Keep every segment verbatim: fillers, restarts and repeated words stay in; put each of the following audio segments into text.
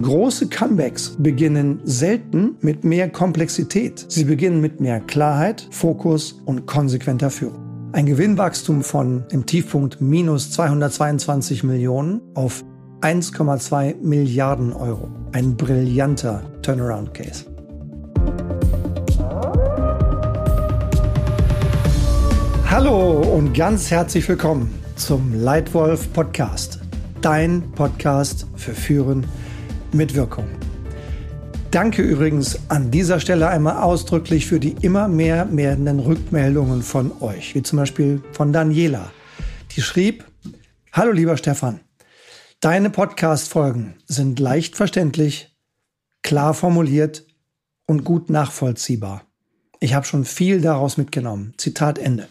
Große Comebacks beginnen selten mit mehr Komplexität. Sie beginnen mit mehr Klarheit, Fokus und konsequenter Führung. Ein Gewinnwachstum von im Tiefpunkt minus zweihundertzweiundzwanzig Millionen auf eins Komma zwei Milliarden Euro. Ein brillanter Turnaround-Case. Hallo und ganz herzlich willkommen zum Leitwolf Podcast. Dein Podcast für Führen mit Wirkung. Danke übrigens an dieser Stelle einmal ausdrücklich für die immer mehr werdenden Rückmeldungen von euch, wie zum Beispiel von Daniela, die schrieb: Hallo lieber Stefan, deine Podcast-Folgen sind leicht verständlich, klar formuliert und gut nachvollziehbar. Ich habe schon viel daraus mitgenommen. Zitat Ende.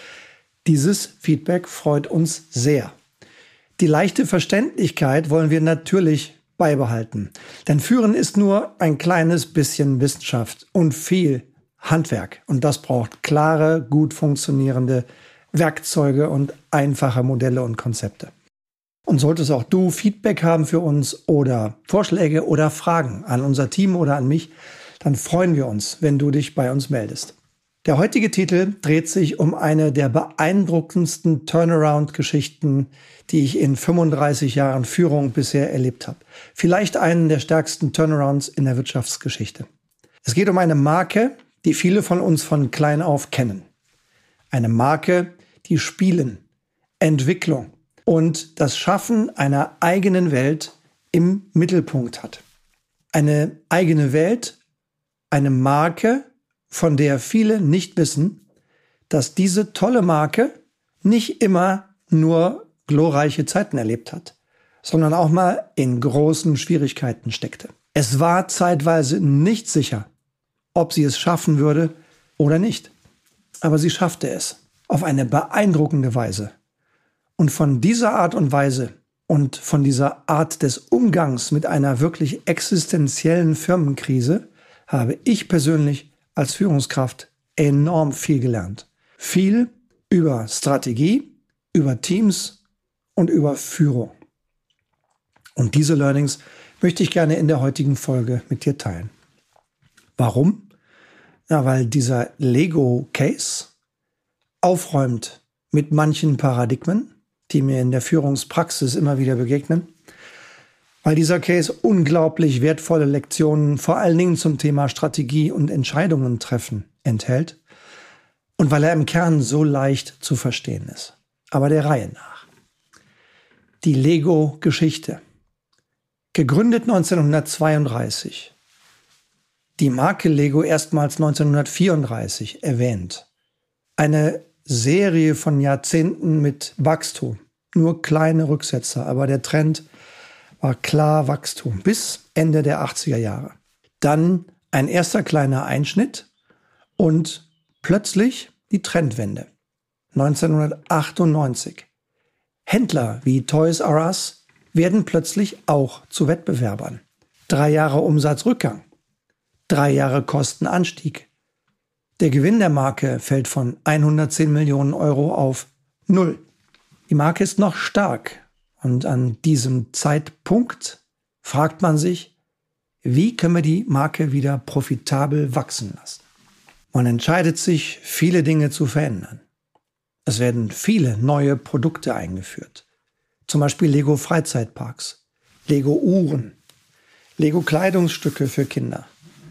Dieses Feedback freut uns sehr. Die leichte Verständlichkeit wollen wir natürlich beibehalten. Denn Führen ist nur ein kleines bisschen Wissenschaft und viel Handwerk. Und das braucht klare, gut funktionierende Werkzeuge und einfache Modelle und Konzepte. Und solltest auch du Feedback haben für uns oder Vorschläge oder Fragen an unser Team oder an mich, dann freuen wir uns, wenn du dich bei uns meldest. Der heutige Titel dreht sich um eine der beeindruckendsten Turnaround-Geschichten, die ich in fünfunddreißig Jahren Führung bisher erlebt habe. Vielleicht einen der stärksten Turnarounds in der Wirtschaftsgeschichte. Es geht um eine Marke, die viele von uns von klein auf kennen. Eine Marke, die Spielen, Entwicklung und das Schaffen einer eigenen Welt im Mittelpunkt hat. Eine eigene Welt, eine Marke, von der viele nicht wissen, dass diese tolle Marke nicht immer nur glorreiche Zeiten erlebt hat, sondern auch mal in großen Schwierigkeiten steckte. Es war zeitweise nicht sicher, ob sie es schaffen würde oder nicht. Aber sie schaffte es auf eine beeindruckende Weise. Und von dieser Art und Weise und von dieser Art des Umgangs mit einer wirklich existenziellen Firmenkrise habe ich persönlich als Führungskraft enorm viel gelernt. Viel über Strategie, über Teams und über Führung. Und diese Learnings möchte ich gerne in der heutigen Folge mit dir teilen. Warum? Ja, weil dieser Lego-Case aufräumt mit manchen Paradigmen, die mir in der Führungspraxis immer wieder begegnen. Weil dieser Case unglaublich wertvolle Lektionen vor allen Dingen zum Thema Strategie und Entscheidungen treffen enthält und weil er im Kern so leicht zu verstehen ist. Aber der Reihe nach. Die Lego-Geschichte. Gegründet neunzehnhundertzweiunddreißig. Die Marke Lego erstmals neunzehnhundertvierunddreißig erwähnt. Eine Serie von Jahrzehnten mit Wachstum. Nur kleine Rücksetzer, aber der Trend war klar Wachstum bis Ende der achtziger Jahre. Dann ein erster kleiner Einschnitt und plötzlich die Trendwende. neunzehnhundertachtundneunzig. Händler wie Toys R Us werden plötzlich auch zu Wettbewerbern. Drei Jahre Umsatzrückgang. Drei Jahre Kostenanstieg. Der Gewinn der Marke fällt von hundertzehn Millionen Euro auf null. Die Marke ist noch stark. Und an diesem Zeitpunkt fragt man sich, wie können wir die Marke wieder profitabel wachsen lassen? Man entscheidet sich, viele Dinge zu verändern. Es werden viele neue Produkte eingeführt. Zum Beispiel Lego Freizeitparks, Lego Uhren, Lego Kleidungsstücke für Kinder.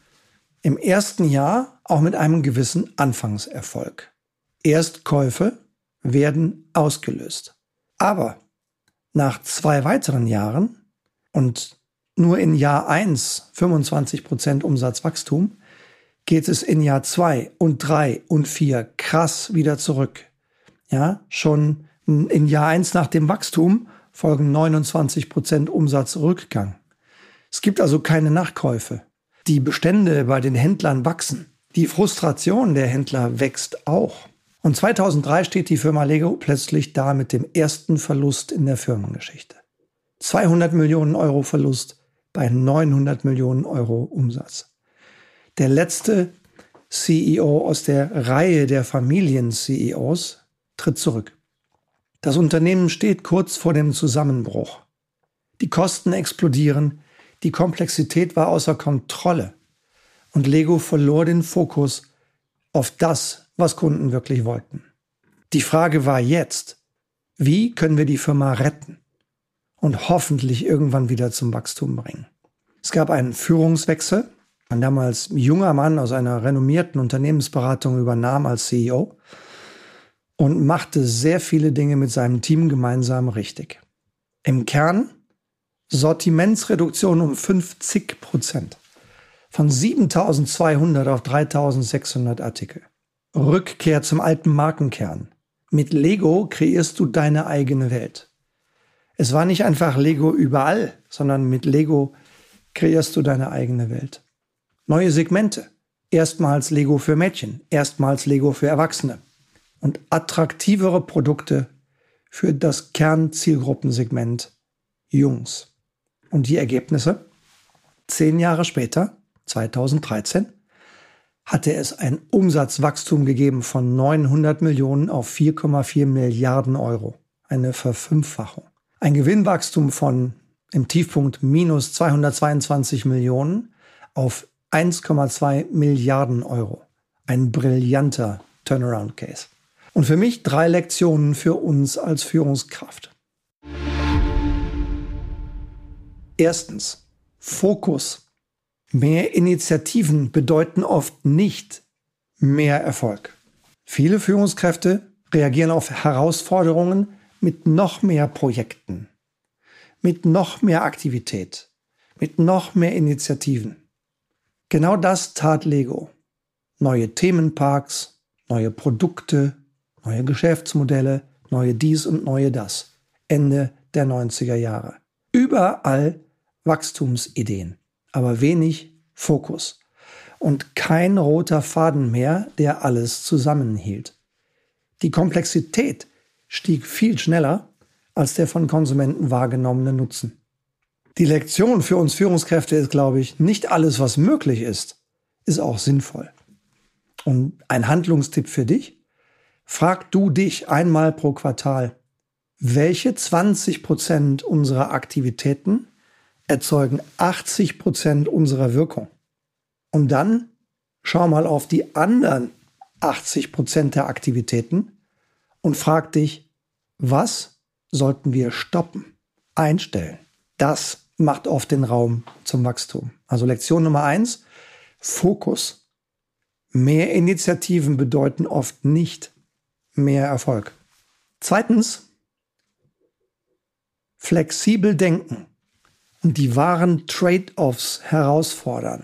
Im ersten Jahr auch mit einem gewissen Anfangserfolg. Erstkäufe werden ausgelöst. Aber nach zwei weiteren Jahren und nur in Jahr eins fünfundzwanzig Prozent Umsatzwachstum geht es in Jahr zwei und drei und vier krass wieder zurück. Ja, schon in Jahr eins nach dem Wachstum folgen neunundzwanzig Prozent Umsatzrückgang. Es gibt also keine Nachkäufe. Die Bestände bei den Händlern wachsen. Die Frustration der Händler wächst auch. Und zweitausenddrei steht die Firma Lego plötzlich da mit dem ersten Verlust in der Firmengeschichte. zweihundert Millionen Euro Verlust bei neunhundert Millionen Euro Umsatz. Der letzte C E O aus der Reihe der Familien-C E Os tritt zurück. Das Unternehmen steht kurz vor dem Zusammenbruch. Die Kosten explodieren, Die Komplexität war außer Kontrolle und Lego verlor den Fokus auf das, was Kunden wirklich wollten. Die Frage war jetzt, wie können wir die Firma retten und hoffentlich irgendwann wieder zum Wachstum bringen? Es gab einen Führungswechsel. Ein damals junger Mann aus einer renommierten Unternehmensberatung übernahm als C E O und machte sehr viele Dinge mit seinem Team gemeinsam richtig. Im Kern Sortimentsreduktion um fünfzig Prozent. Von siebentausendzweihundert auf dreitausendsechshundert Artikel. Rückkehr zum alten Markenkern. Mit Lego kreierst du deine eigene Welt. Es war nicht einfach Lego überall, sondern mit Lego kreierst du deine eigene Welt. Neue Segmente. Erstmals Lego für Mädchen, erstmals Lego für Erwachsene. Und attraktivere Produkte für das Kernzielgruppensegment Jungs. Und die Ergebnisse? Zehn Jahre später, zweitausenddreizehn, hatte es ein Umsatzwachstum gegeben von neunhundert Millionen auf vier Komma vier Milliarden Euro. Eine Verfünffachung. Ein Gewinnwachstum von im Tiefpunkt minus zweihundertzweiundzwanzig Millionen auf eins Komma zwei Milliarden Euro. Ein brillanter Turnaround-Case. Und für mich drei Lektionen für uns als Führungskraft. Erstens, Fokus. Mehr Initiativen bedeuten oft nicht mehr Erfolg. Viele Führungskräfte reagieren auf Herausforderungen mit noch mehr Projekten, mit noch mehr Aktivität, mit noch mehr Initiativen. Genau das tat Lego. Neue Themenparks, neue Produkte, neue Geschäftsmodelle, neue dies und neue das. Ende der neunziger Jahre. Überall Wachstumsideen, aber wenig Fokus. Und kein roter Faden mehr, der alles zusammenhielt. Die Komplexität stieg viel schneller als der von Konsumenten wahrgenommene Nutzen. Die Lektion für uns Führungskräfte ist, glaube ich, nicht alles, was möglich ist, ist auch sinnvoll. Und ein Handlungstipp für dich: Frag du dich einmal pro Quartal, welche zwanzig Prozent unserer Aktivitäten erzeugen achtzig Prozent unserer Wirkung. Und dann schau mal auf die anderen achtzig Prozent der Aktivitäten und frag dich, was sollten wir stoppen, einstellen? Das macht oft den Raum zum Wachstum. Also Lektion Nummer eins, Fokus. Mehr Initiativen bedeuten oft nicht mehr Erfolg. Zweitens, flexibel denken und die wahren Trade-offs herausfordern.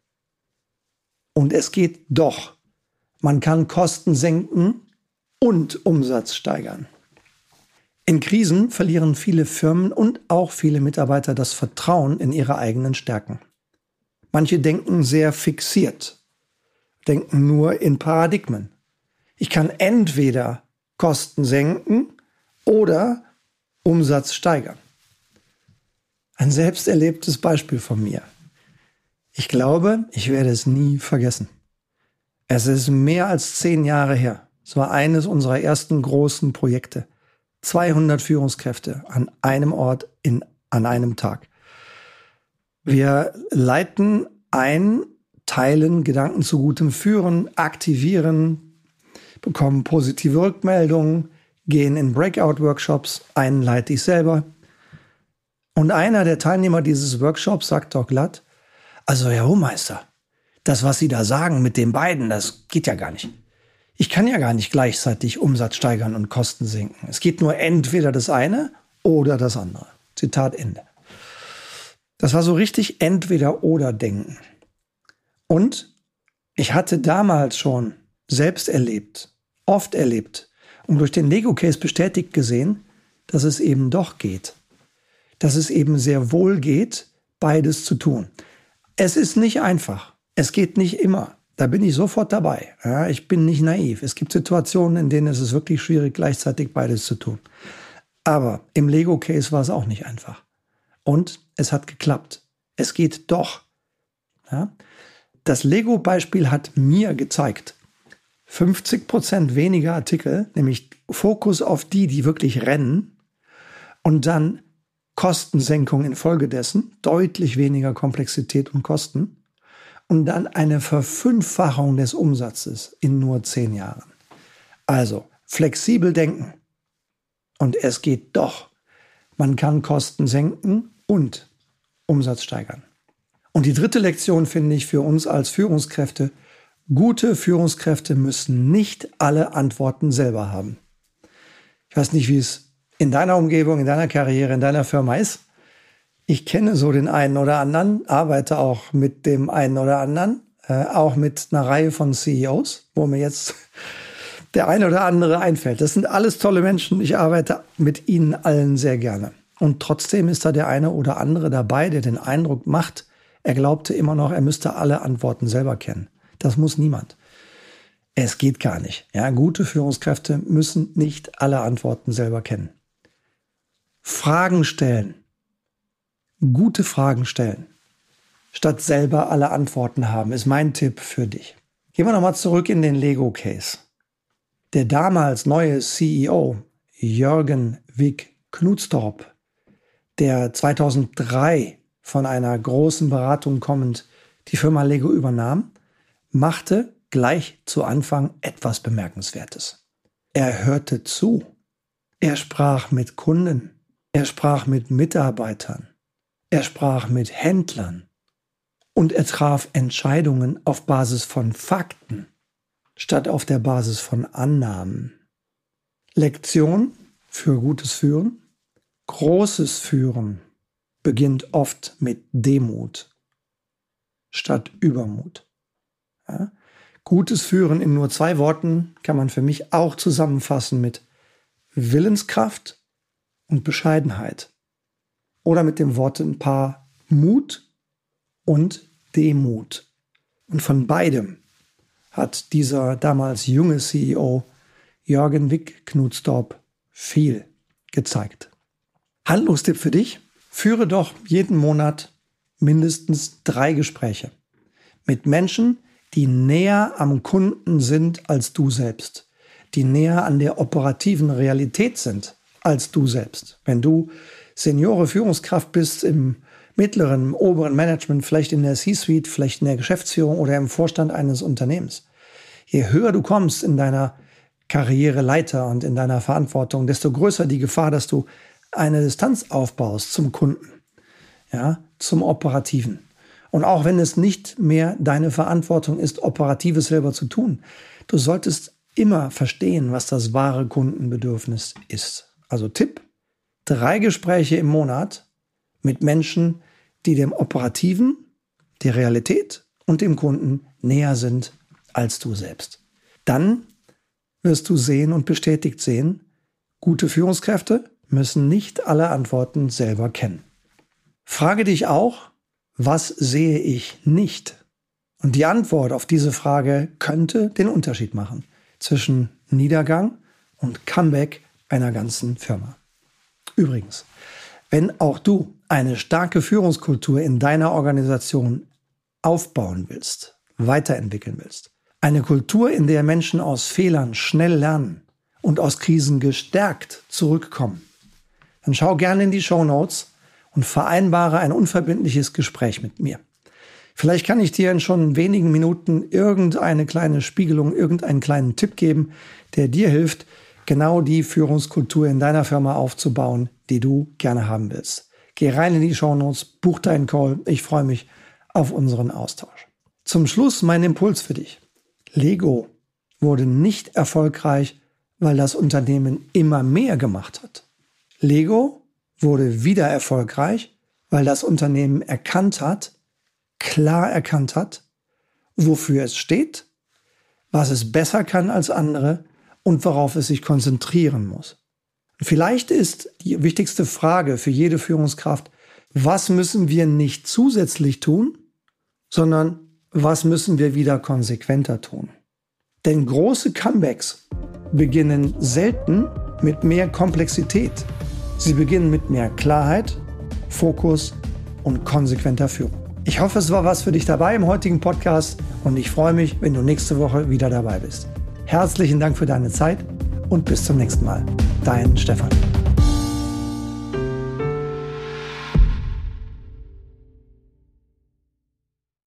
Und es geht doch. Man kann Kosten senken und Umsatz steigern. In Krisen verlieren viele Firmen und auch viele Mitarbeiter das Vertrauen in ihre eigenen Stärken. Manche denken sehr fixiert, denken nur in Paradigmen. Ich kann entweder Kosten senken oder Umsatz steigern. Ein selbst erlebtes Beispiel von mir. Ich glaube, ich werde es nie vergessen. Es ist mehr als zehn Jahre her. Es war eines unserer ersten großen Projekte. zweihundert Führungskräfte an einem Ort in, an einem Tag. Wir leiten ein, teilen Gedanken zu gutem Führen, aktivieren, bekommen positive Rückmeldungen, gehen in Breakout-Workshops, einen leite ich selber. Und einer der Teilnehmer dieses Workshops sagt doch glatt: Also Herr Hohmeister, das, was Sie da sagen mit den beiden, das geht ja gar nicht. Ich kann ja gar nicht gleichzeitig Umsatz steigern und Kosten senken. Es geht nur entweder das eine oder das andere. Zitat Ende. Das war so richtig Entweder-oder-Denken. Und ich hatte damals schon selbst erlebt, oft erlebt und durch den Lego-Case bestätigt gesehen, dass es eben doch geht. Dass es eben sehr wohl geht, beides zu tun. Es ist nicht einfach. Es geht nicht immer. Da bin ich sofort dabei. Ja, ich bin nicht naiv. Es gibt Situationen, in denen es ist wirklich schwierig, gleichzeitig beides zu tun. Aber im Lego-Case war es auch nicht einfach. Und es hat geklappt. Es geht doch. Ja? Das Lego-Beispiel hat mir gezeigt, fünfzig Prozent weniger Artikel, nämlich Fokus auf die, die wirklich rennen, und dann Kostensenkung infolgedessen, deutlich weniger Komplexität und Kosten und dann eine Verfünffachung des Umsatzes in nur zehn Jahren. Also flexibel denken. Und es geht doch. Man kann Kosten senken und Umsatz steigern. Und die dritte Lektion finde ich für uns als Führungskräfte: Gute Führungskräfte müssen nicht alle Antworten selber haben. Ich weiß nicht, wie es in deiner Umgebung, in deiner Karriere, in deiner Firma ist. Ich kenne so den einen oder anderen, arbeite auch mit dem einen oder anderen, äh, auch mit einer Reihe von C E Os, wo mir jetzt der eine oder andere einfällt. Das sind alles tolle Menschen. Ich arbeite mit ihnen allen sehr gerne. Und trotzdem ist da der eine oder andere dabei, der den Eindruck macht, er glaubte immer noch, er müsste alle Antworten selber kennen. Das muss niemand. Es geht gar nicht. Ja, gute Führungskräfte müssen nicht alle Antworten selber kennen. Fragen stellen. Gute Fragen stellen. Statt selber alle Antworten haben, ist mein Tipp für dich. Gehen wir nochmal zurück in den Lego-Case. Der damals neue C E O, Jörgen Wick Knudstorp, der zweitausenddrei von einer großen Beratung kommend die Firma Lego übernahm, machte gleich zu Anfang etwas Bemerkenswertes. Er hörte zu. Er sprach mit Kunden. Er sprach mit Mitarbeitern. Er sprach mit Händlern. Und er traf Entscheidungen auf Basis von Fakten, statt auf der Basis von Annahmen. Lektion für gutes Führen. Großes Führen beginnt oft mit Demut statt Übermut. Ja? Gutes Führen in nur zwei Worten kann man für mich auch zusammenfassen mit Willenskraft und Bescheidenheit. Oder mit dem Wortenpaar Mut und Demut. Und von beidem hat dieser damals junge C E O Jörgen Wick Knudstorp viel gezeigt. Handlungstipp für dich: Führe doch jeden Monat mindestens drei Gespräche mit Menschen, die näher am Kunden sind als du selbst, die näher an der operativen Realität sind als du selbst. Wenn du Seniore Führungskraft bist im mittleren, im oberen Management, vielleicht in der C-Suite, vielleicht in der Geschäftsführung oder im Vorstand eines Unternehmens. Je höher du kommst in deiner Karriereleiter und in deiner Verantwortung, desto größer die Gefahr, dass du eine Distanz aufbaust zum Kunden, ja, zum Operativen. Und auch wenn es nicht mehr deine Verantwortung ist, Operatives selber zu tun, du solltest immer verstehen, was das wahre Kundenbedürfnis ist. Also Tipp: Drei Gespräche im Monat mit Menschen, die dem Operativen, der Realität und dem Kunden näher sind als du selbst. Dann wirst du sehen und bestätigt sehen, gute Führungskräfte müssen nicht alle Antworten selber kennen. Frage dich auch, was sehe ich nicht? Und die Antwort auf diese Frage könnte den Unterschied machen zwischen Niedergang und Comeback einer ganzen Firma. Übrigens, wenn auch du eine starke Führungskultur in deiner Organisation aufbauen willst, weiterentwickeln willst, eine Kultur, in der Menschen aus Fehlern schnell lernen und aus Krisen gestärkt zurückkommen, dann schau gerne in die Shownotes und vereinbare ein unverbindliches Gespräch mit mir. Vielleicht kann ich dir in schon wenigen Minuten irgendeine kleine Spiegelung, irgendeinen kleinen Tipp geben, der dir hilft, genau die Führungskultur in deiner Firma aufzubauen, die du gerne haben willst. Geh rein in die Shownotes, buch deinen Call. Ich freue mich auf unseren Austausch. Zum Schluss mein Impuls für dich. Lego wurde nicht erfolgreich, weil das Unternehmen immer mehr gemacht hat. Lego wurde wieder erfolgreich, weil das Unternehmen erkannt hat, klar erkannt hat, wofür es steht, was es besser kann als andere und worauf es sich konzentrieren muss. Vielleicht ist die wichtigste Frage für jede Führungskraft: Was müssen wir nicht zusätzlich tun, sondern was müssen wir wieder konsequenter tun? Denn große Comebacks beginnen selten mit mehr Komplexität. Sie beginnen mit mehr Klarheit, Fokus und konsequenter Führung. Ich hoffe, es war was für dich dabei im heutigen Podcast und ich freue mich, wenn du nächste Woche wieder dabei bist. Herzlichen Dank für deine Zeit und bis zum nächsten Mal. Dein Stefan.